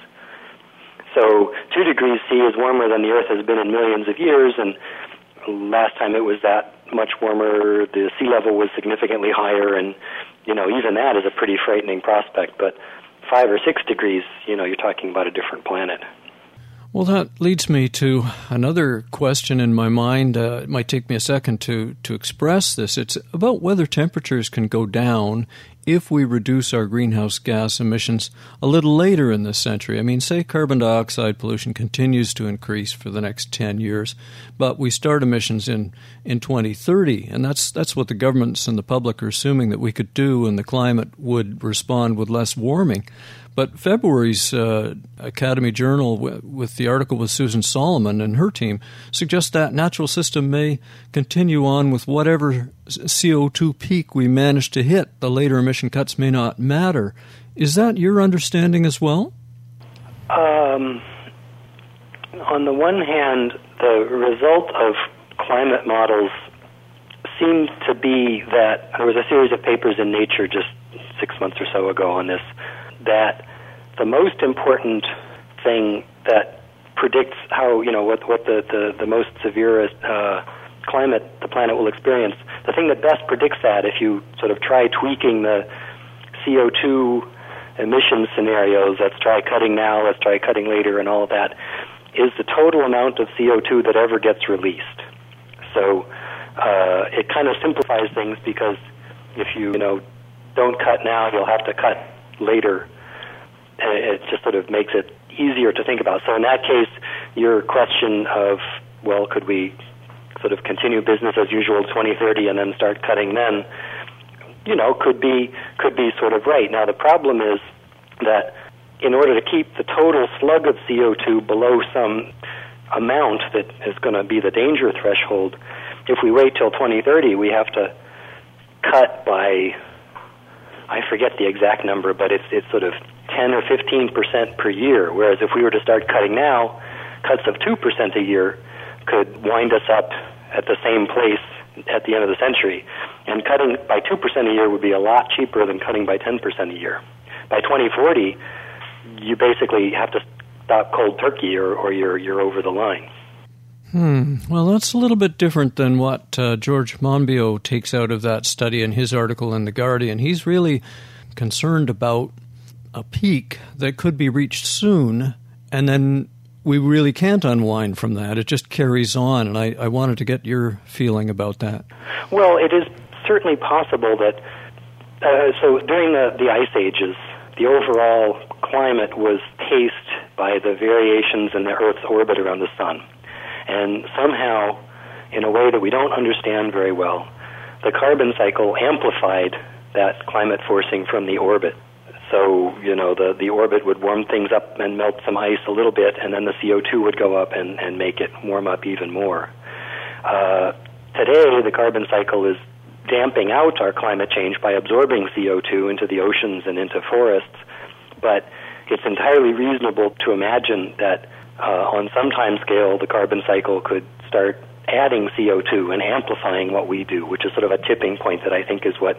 Speaker 7: So 2 degrees C is warmer than the Earth has been in millions of years, and last time it was that much warmer, the sea level was significantly higher, and, even that is a pretty frightening prospect. But 5 or 6 degrees, you're talking about a different planet.
Speaker 2: Well, that leads me to another question in my mind. It might take me a second to express this. It's about whether temperatures can go down if we reduce our greenhouse gas emissions a little later in this century. I mean, say carbon dioxide pollution continues to increase for the next 10 years, but we start emissions in 2030, and that's what the governments and the public are assuming that we could do, and the climate would respond with less warming. But February's Academy Journal, with the article with Susan Solomon and her team, suggests that natural system may continue on with whatever CO2 peak we manage to hit. The later emission cuts may not matter. Is that your understanding as well?
Speaker 7: On the one hand, the result of climate models seemed to be that there was a series of papers in Nature just 6 months or so ago on this, that the most important thing that predicts how, what the most severest climate the planet will experience, the thing that best predicts that, if you sort of try tweaking the CO2 emission scenarios, let's try cutting now, let's try cutting later, and all of that, is the total amount of CO2 that ever gets released. So it kind of simplifies things, because if you don't cut now, you'll have to cut later. It just sort of makes it easier to think about. So in that case, your question of, well, could we sort of continue business as usual 2030 and then start cutting then, could be sort of right. Now, the problem is that in order to keep the total slug of CO2 below some amount that is going to be the danger threshold, if we wait till 2030, we have to cut by, I forget the exact number, but it's sort of 10 or 15% per year, whereas if we were to start cutting now, cuts of 2% a year could wind us up at the same place at the end of the century. And cutting by 2% a year would be a lot cheaper than cutting by 10% a year. By 2040, you basically have to stop cold turkey or you're over the line.
Speaker 2: Well, that's a little bit different than what George Monbiot takes out of that study in his article in The Guardian. He's really concerned about a peak that could be reached soon, and then we really can't unwind from that. It just carries on, and I wanted to get your feeling about that.
Speaker 7: Well, it is certainly possible that, so during the ice ages, the overall climate was paced by the variations in the Earth's orbit around the sun. And somehow, in a way that we don't understand very well, the carbon cycle amplified that climate forcing from the orbit. So, the orbit would warm things up and melt some ice a little bit, and then the CO2 would go up and make it warm up even more. Today, the carbon cycle is damping out our climate change by absorbing CO2 into the oceans and into forests, but it's entirely reasonable to imagine that on some time scale, the carbon cycle could start adding CO2 and amplifying what we do, which is sort of a tipping point that I think is what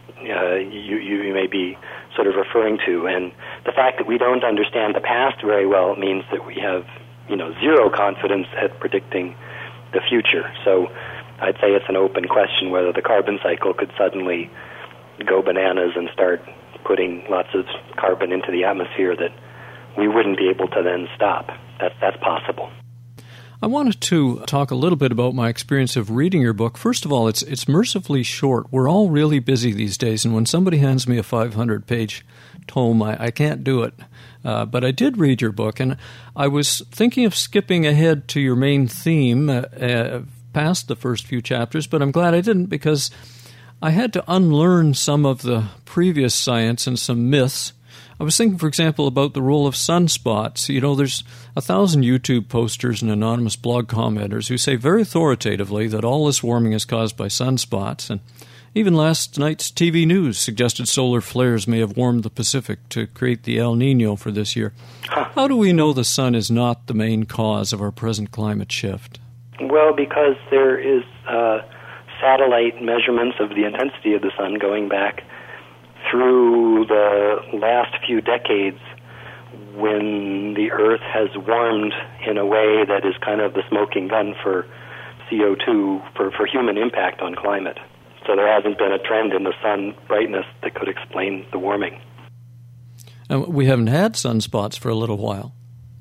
Speaker 7: you may be sort of referring to. And the fact that we don't understand the past very well means that we have, zero confidence at predicting the future. So I'd say it's an open question whether the carbon cycle could suddenly go bananas and start putting lots of carbon into the atmosphere that we wouldn't be able to then stop. That's possible.
Speaker 2: I wanted to talk a little bit about my experience of reading your book. First of all, it's mercifully short. We're all really busy these days, and when somebody hands me a 500-page tome, I can't do it. But I did read your book, and I was thinking of skipping ahead to your main theme past the first few chapters, but I'm glad I didn't, because I had to unlearn some of the previous science and some myths. I was thinking, for example, about the role of sunspots. There's 1,000 YouTube posters and anonymous blog commenters who say very authoritatively that all this warming is caused by sunspots. And even last night's TV news suggested solar flares may have warmed the Pacific to create the El Niño for this year. How do we know the sun is not the main cause of our present climate shift?
Speaker 7: Well, because there is satellite measurements of the intensity of the sun going back through the last few decades, when the Earth has warmed in a way that is kind of the smoking gun for CO2, for human impact on climate. So there hasn't been a trend in the sun brightness that could explain the warming.
Speaker 2: And we haven't had sunspots for a little while.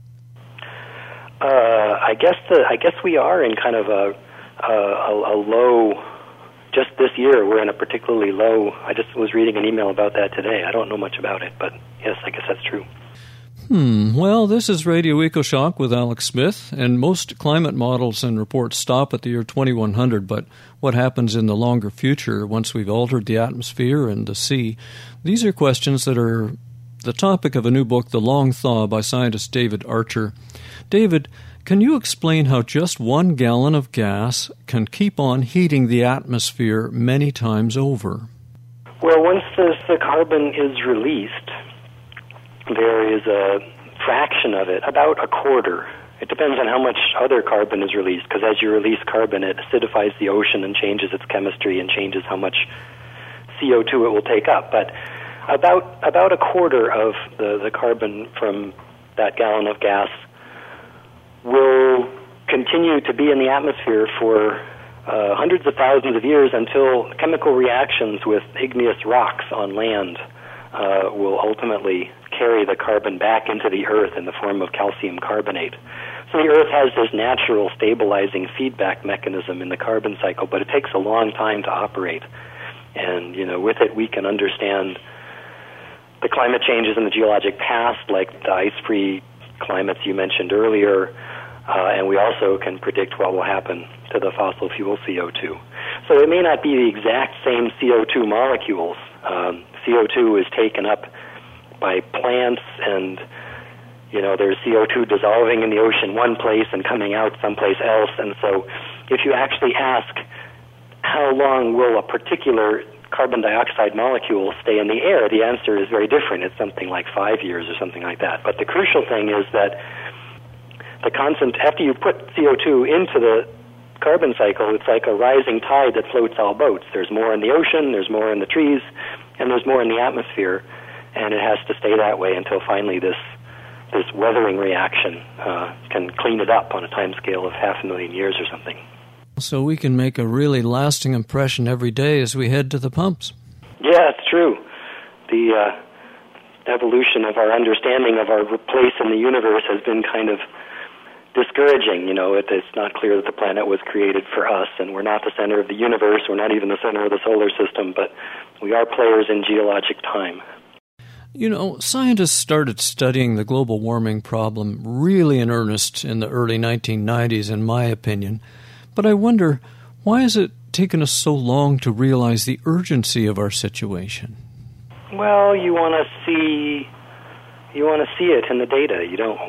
Speaker 7: I guess we are in kind of a low. Just this year, we're in a particularly low. I just was reading an email about that today. I don't know much about it, but yes, I guess that's true.
Speaker 2: Well, this is Radio EcoShock with Alex Smith, and most climate models and reports stop at the year 2100, but what happens in the longer future once we've altered the atmosphere and the sea? These are questions that are the topic of a new book, The Long Thaw, by scientist David Archer. David, can you explain how just 1 gallon of gas can keep on heating the atmosphere many times over?
Speaker 7: Well, once the carbon is released, there is a fraction of it, about a quarter. It depends on how much other carbon is released, because as you release carbon, it acidifies the ocean and changes its chemistry and changes how much CO2 it will take up. But about a quarter of the carbon from that gallon of gas will continue to be in the atmosphere for hundreds of thousands of years until chemical reactions with igneous rocks on land will ultimately carry the carbon back into the Earth in the form of calcium carbonate. So the Earth has this natural stabilizing feedback mechanism in the carbon cycle, but it takes a long time to operate. And, with it we can understand the climate changes in the geologic past, like the ice-free climates you mentioned earlier, and we also can predict what will happen to the fossil fuel CO2. So it may not be the exact same CO2 molecules. CO2 is taken up by plants, and there's CO2 dissolving in the ocean one place and coming out someplace else. And so if you actually ask how long will a particular carbon dioxide molecule stay in the air, the answer is very different. It's something like 5 years or something like that. But the crucial thing is that after you put CO2 into the carbon cycle, it's like a rising tide that floats all boats. There's more in the ocean, there's more in the trees, and there's more in the atmosphere, and it has to stay that way until finally this weathering reaction can clean it up on a time scale of 500,000 years or something.
Speaker 2: So we can make a really lasting impression every day as we head to the pumps. Yeah,
Speaker 7: it's true. The evolution of our understanding of our place in the universe has been kind of discouraging. It's not clear that the planet was created for us, and we're not the center of the universe. We're not even the center of the solar system, but we are players in geologic time.
Speaker 2: Scientists started studying the global warming problem really in earnest in the early 1990s, in my opinion. But I wonder, why has it taken us so long to realize the urgency of our situation?
Speaker 7: Well, you want to see it in the data.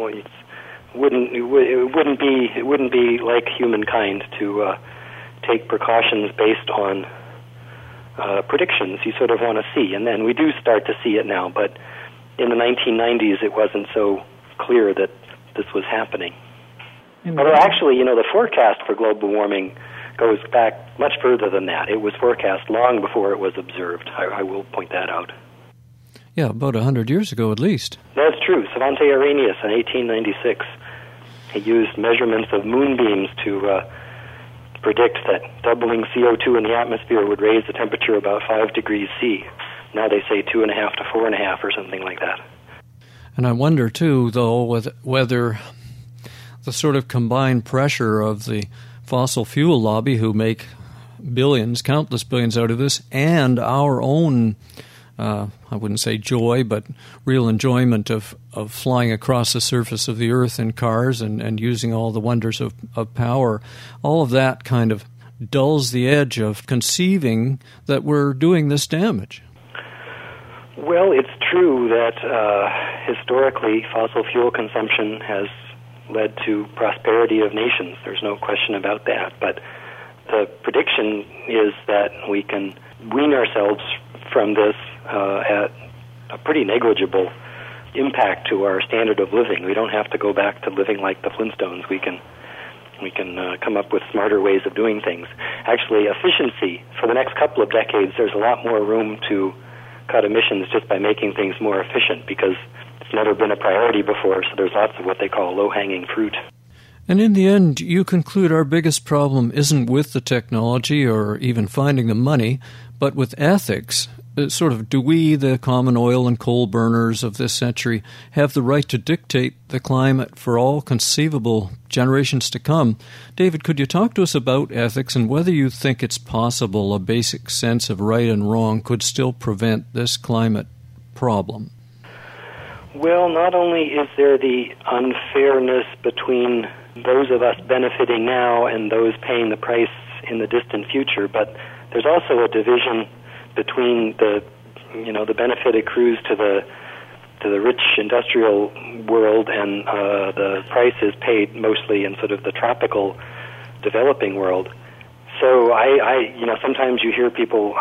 Speaker 7: It wouldn't be like humankind to take precautions based on predictions. You sort of want to see, and then we do start to see it now. But in the 1990s, it wasn't so clear that this was happening. Although actually, the forecast for global warming goes back much further than that. It was forecast long before it was observed. I will point that out.
Speaker 2: Yeah, about 100 years ago at least.
Speaker 7: That's true. Svante Arrhenius in 1896, he used measurements of moonbeams to predict that doubling CO2 in the atmosphere would raise the temperature about 5 degrees C. Now they say 2.5 to 4.5 or something like that.
Speaker 2: And I wonder, too, though, whether the sort of combined pressure of the fossil fuel lobby, who make billions, countless billions out of this, and our own, I wouldn't say joy, but real enjoyment of flying across the surface of the earth in cars and using all the wonders of power, all of that kind of dulls the edge of conceiving that we're doing this damage.
Speaker 7: Well, it's true that historically fossil fuel consumption has led to prosperity of nations. There's no question about that. But the prediction is that we can wean ourselves from this at a pretty negligible impact to our standard of living. We don't have to go back to living like the Flintstones. We can come up with smarter ways of doing things. Actually, efficiency, for the next couple of decades, there's a lot more room to cut emissions just by making things more efficient, because it's never been a priority before, so there's lots of what they call low-hanging fruit.
Speaker 2: And in the end, you conclude our biggest problem isn't with the technology or even finding the money, but with ethics. Sort of, do we, the common oil and coal burners of this century, have the right to dictate the climate for all conceivable generations to come? David, could you talk to us about ethics and whether you think it's possible a basic sense of right and wrong could still prevent this climate problem?
Speaker 7: Well, not only is there the unfairness between those of us benefiting now and those paying the price in the distant future, but there's also a division between the benefit accrues to the rich industrial world and the price is paid mostly in sort of the tropical developing world. So I sometimes you hear people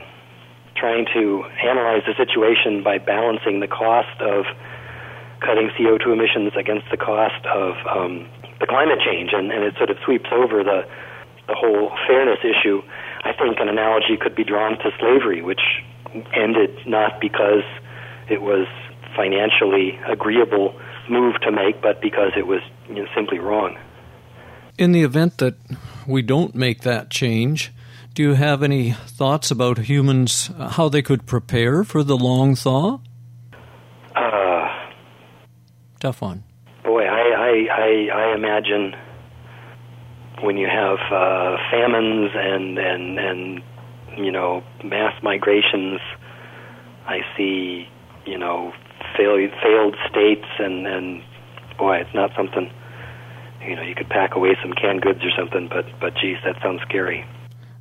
Speaker 7: trying to analyze the situation by balancing the cost of cutting CO2 emissions against the cost of the climate change, and it sort of sweeps over the whole fairness issue. I think an analogy could be drawn to slavery, which ended not because it was financially agreeable move to make, but because it was simply wrong.
Speaker 2: In the event that we don't make that change, do you have any thoughts about humans, how they could prepare for the long thaw? Tough one.
Speaker 7: Boy, I imagine when you have famines and mass migrations, I see failed states and boy, it's not something you could pack away some canned goods or something, but geez, that sounds scary.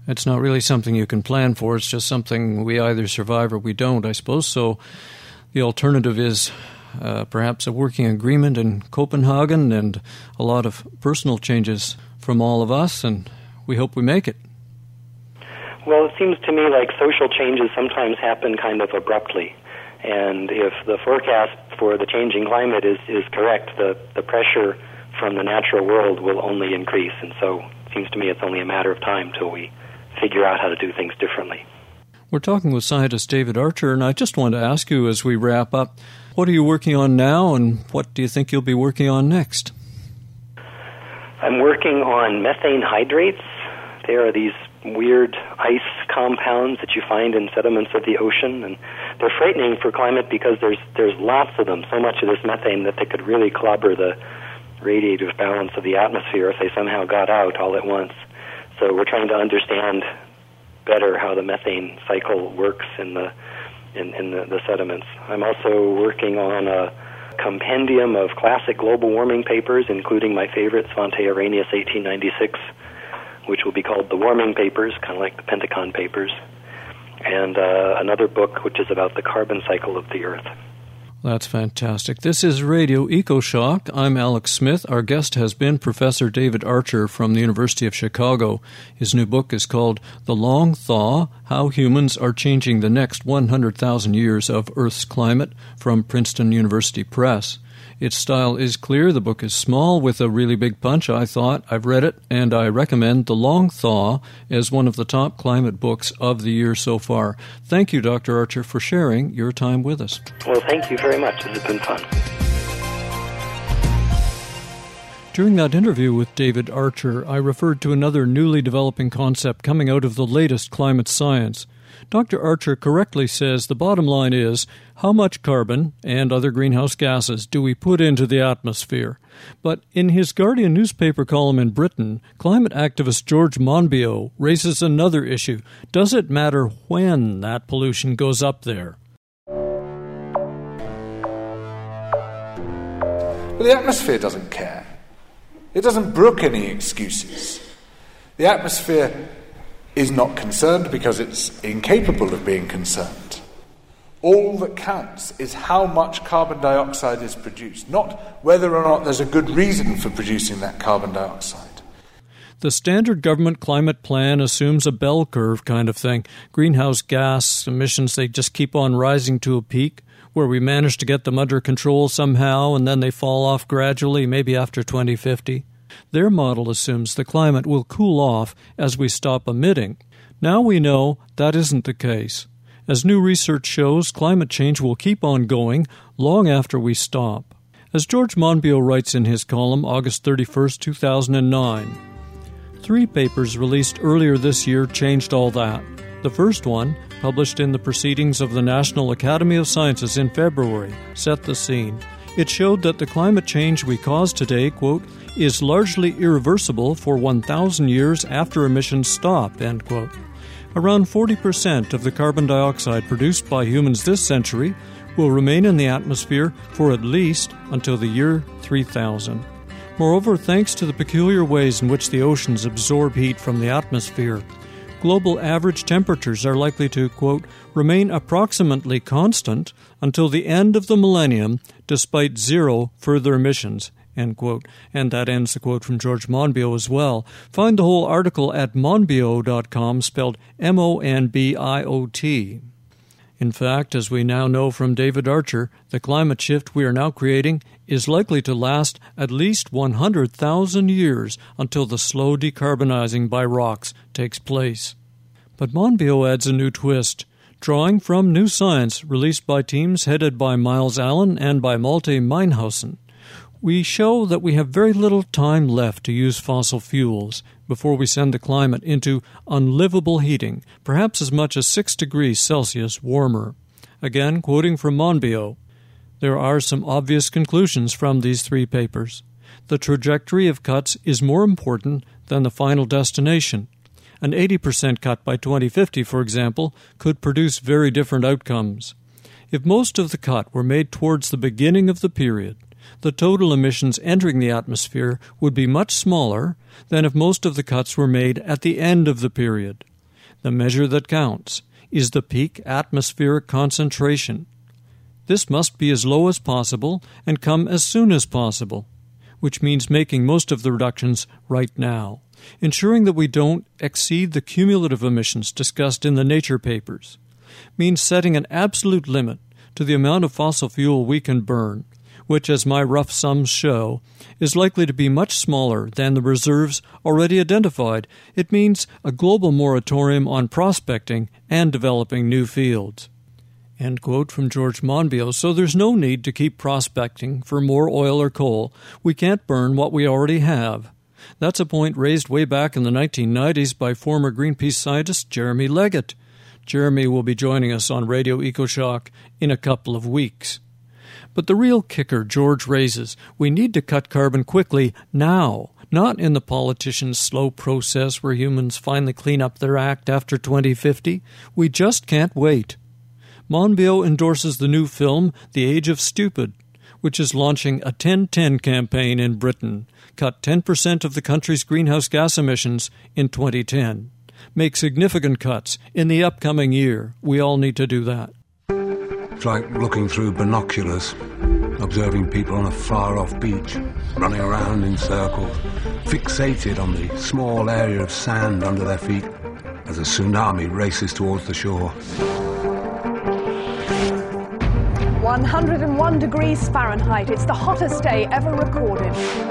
Speaker 2: It's not really something you can plan for. It's just something we either survive or we don't, I suppose. So the alternative is perhaps a working agreement in Copenhagen and a lot of personal changes from all of us, and we hope we make it.
Speaker 7: Well, it seems to me like social changes sometimes happen kind of abruptly. And if the forecast for the changing climate is correct, the pressure from the natural world will only increase. And so it seems to me it's only a matter of time till we figure out how to do things differently.
Speaker 2: We're talking with scientist David Archer, and I just want to ask you as we wrap up, what are you working on now, and what do you think you'll be working on next?
Speaker 7: I'm working on methane hydrates. There are these weird ice compounds that you find in sediments of the ocean, and they're frightening for climate because there's lots of them, so much of this methane that they could really clobber the radiative balance of the atmosphere if they somehow got out all at once. So we're trying to understand better how the methane cycle works in the sediments. I'm also working on a compendium of classic global warming papers, including my favorite, Svante Arrhenius 1896, which will be called the Warming Papers, kind of like the Pentagon Papers, and another book which is about the carbon cycle of the Earth.
Speaker 2: That's fantastic. This is Radio EcoShock. I'm Alex Smith. Our guest has been Professor David Archer from the University of Chicago. His new book is called The Long Thaw, How Humans Are Changing the Next 100,000 Years of Earth's Climate, from Princeton University Press. Its style is clear. The book is small with a really big punch, I thought. I've read it, and I recommend The Long Thaw as one of the top climate books of the year so far. Thank you, Dr. Archer, for sharing your time with us.
Speaker 7: Well, thank you very much. This has been fun.
Speaker 2: During that interview with David Archer, I referred to another newly developing concept coming out of the latest climate science. Dr. Archer correctly says the bottom line is, how much carbon and other greenhouse gases do we put into the atmosphere? But in his Guardian newspaper column in Britain, climate activist George Monbiot raises another issue. Does it matter when that pollution goes up there?
Speaker 8: Well, the atmosphere doesn't care. It doesn't brook any excuses. The atmosphere is not concerned because it's incapable of being concerned. All that counts is how much carbon dioxide is produced, not whether or not there's a good reason for producing that carbon dioxide.
Speaker 2: The standard government climate plan assumes a bell curve kind of thing. Greenhouse gas emissions, they just keep on rising to a peak where we manage to get them under control somehow, and then they fall off gradually, maybe after 2050. Their model assumes the climate will cool off as we stop emitting. Now we know that isn't the case. As new research shows, climate change will keep on going long after we stop. As George Monbiot writes in his column, August 31, 2009, 3 papers released earlier this year changed all that. The first one, published in the Proceedings of the National Academy of Sciences in February, set the scene. It showed that the climate change we cause today, quote, is largely irreversible for 1,000 years after emissions stop, end quote. Around 40% of the carbon dioxide produced by humans this century will remain in the atmosphere for at least until the year 3000. Moreover, thanks to the peculiar ways in which the oceans absorb heat from the atmosphere, global average temperatures are likely to, quote, remain approximately constant until the end of the millennium despite zero further emissions, end quote. And that ends the quote from George Monbiot as well. Find the whole article at monbiot.com, spelled M-O-N-B-I-O-T. In fact, as we now know from David Archer, the climate shift we are now creating is likely to last at least 100,000 years until the slow decarbonizing by rocks takes place. But Monbiot adds a new twist. Drawing from New Science, released by teams headed by Miles Allen and by Malte Meinhausen, we show that we have very little time left to use fossil fuels before we send the climate into unlivable heating, perhaps as much as 6 degrees Celsius warmer. Again, quoting from Monbiot, there are some obvious conclusions from these 3 papers. The trajectory of cuts is more important than the final destination. An 80% cut by 2050, for example, could produce very different outcomes. If most of the cut were made towards the beginning of the period, the total emissions entering the atmosphere would be much smaller than if most of the cuts were made at the end of the period. The measure that counts is the peak atmospheric concentration. This must be as low as possible and come as soon as possible, which means making most of the reductions right now, ensuring that we don't exceed the cumulative emissions discussed in the Nature papers, means setting an absolute limit to the amount of fossil fuel we can burn, which, as my rough sums show, is likely to be much smaller than the reserves already identified. It means a global moratorium on prospecting and developing new fields. End quote from George Monbiot. So there's no need to keep prospecting for more oil or coal. We can't burn what we already have. That's a point raised way back in the 1990s by former Greenpeace scientist Jeremy Leggett. Jeremy will be joining us on Radio EcoShock in a couple of weeks. But the real kicker George raises, we need to cut carbon quickly now, not in the politicians' slow process where humans finally clean up their act after 2050. We just can't wait. Monbiot endorses the new film The Age of Stupid, which is launching a 10-10 campaign in Britain. Cut 10% of the country's greenhouse gas emissions in 2010. Make significant cuts in the upcoming year. We all need to do that.
Speaker 9: It's like looking through binoculars, observing people on a far-off beach, running around in circles, fixated on the small area of sand under their feet as a tsunami races towards the shore.
Speaker 10: 101 degrees Fahrenheit. It's the hottest day ever recorded.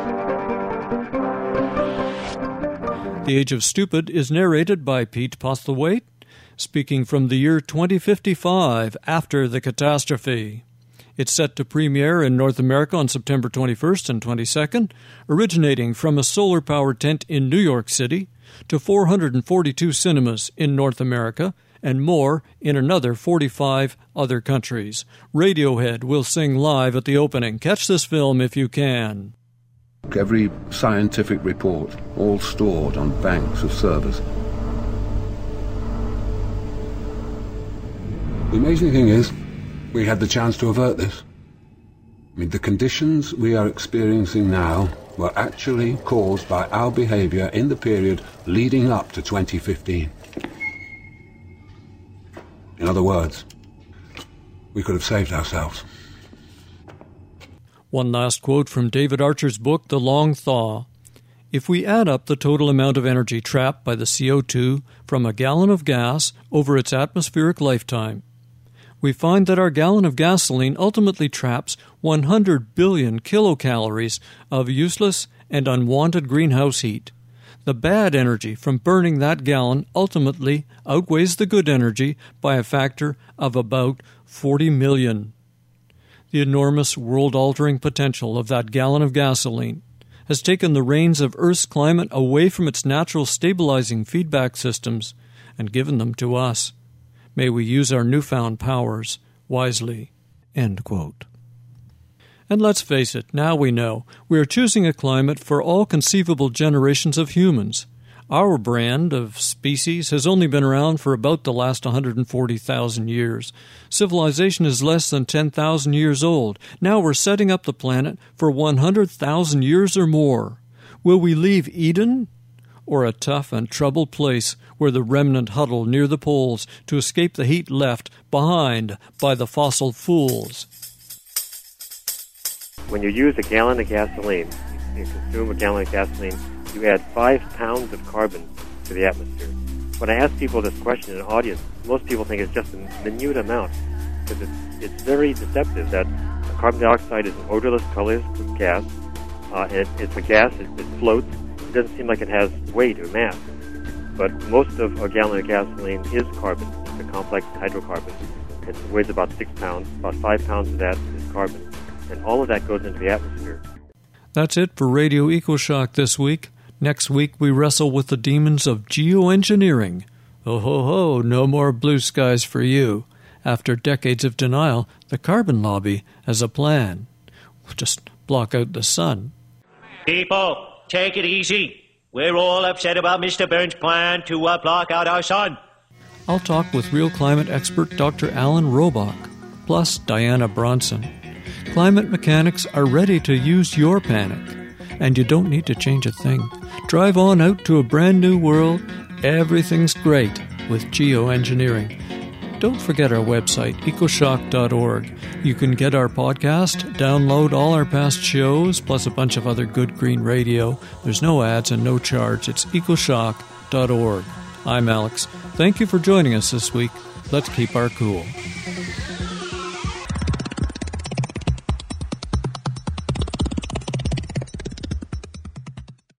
Speaker 2: The Age of Stupid is narrated by Pete Postlethwaite, speaking from the year 2055 after the catastrophe. It's set to premiere in North America on September 21st and 22nd, originating from a solar-powered tent in New York City to 442 cinemas in North America and more in another 45 other countries. Radiohead will sing live at the opening. Catch this film if you can.
Speaker 9: Every scientific report, all stored on banks of servers. The amazing thing is, we had the chance to avert this. I mean, the conditions we are experiencing now were actually caused by our behavior in the period leading up to 2015. In other words, we could have saved ourselves.
Speaker 2: One last quote from David Archer's book, The Long Thaw. If we add up the total amount of energy trapped by the CO2 from a gallon of gas over its atmospheric lifetime, we find that our gallon of gasoline ultimately traps 100 billion kilocalories of useless and unwanted greenhouse heat. The bad energy from burning that gallon ultimately outweighs the good energy by a factor of about 40 million. The enormous world-altering potential of that gallon of gasoline has taken the reins of Earth's climate away from its natural stabilizing feedback systems and given them to us. May we use our newfound powers wisely." End quote. And let's face it, now we know, we are choosing a climate for all conceivable generations of humans. Our brand of species has only been around for about the last 140,000 years. Civilization is less than 10,000 years old. Now we're setting up the planet for 100,000 years or more. Will we leave Eden, or a tough and troubled place where the remnant huddle near the poles to escape the heat left behind by the fossil fools?
Speaker 11: When you use a gallon of gasoline, you consume a gallon of gasoline, you add 5 pounds of carbon to the atmosphere. When I ask people this question in an audience, most people think it's just a minute amount, because it's very deceptive that carbon dioxide is an odorless, colorless gas. It's a gas, it floats. It doesn't seem like it has weight or mass. But most of a gallon of gasoline is carbon. It's a complex hydrocarbon. It weighs about 6 pounds. About 5 pounds of that is carbon. And all of that goes into the atmosphere.
Speaker 2: That's it for Radio EcoShock this week. Next week we wrestle with the demons of geoengineering. Oh ho ho, no more blue skies for you. After decades of denial, the carbon lobby has a plan. We'll just block out the sun.
Speaker 12: People, take it easy. We're all upset about Mr. Burns' plan to block out our sun.
Speaker 2: I'll talk with real climate expert Dr. Alan Robach, plus Diana Bronson. Climate mechanics are ready to use your panic, and you don't need to change a thing. Drive on out to a brand new world. Everything's great with geoengineering. Don't forget our website, ecoshock.org. You can get our podcast, download all our past shows, plus a bunch of other good green radio. There's no ads and no charge. It's ecoshock.org. I'm Alex. Thank you for joining us this week. Let's keep our cool.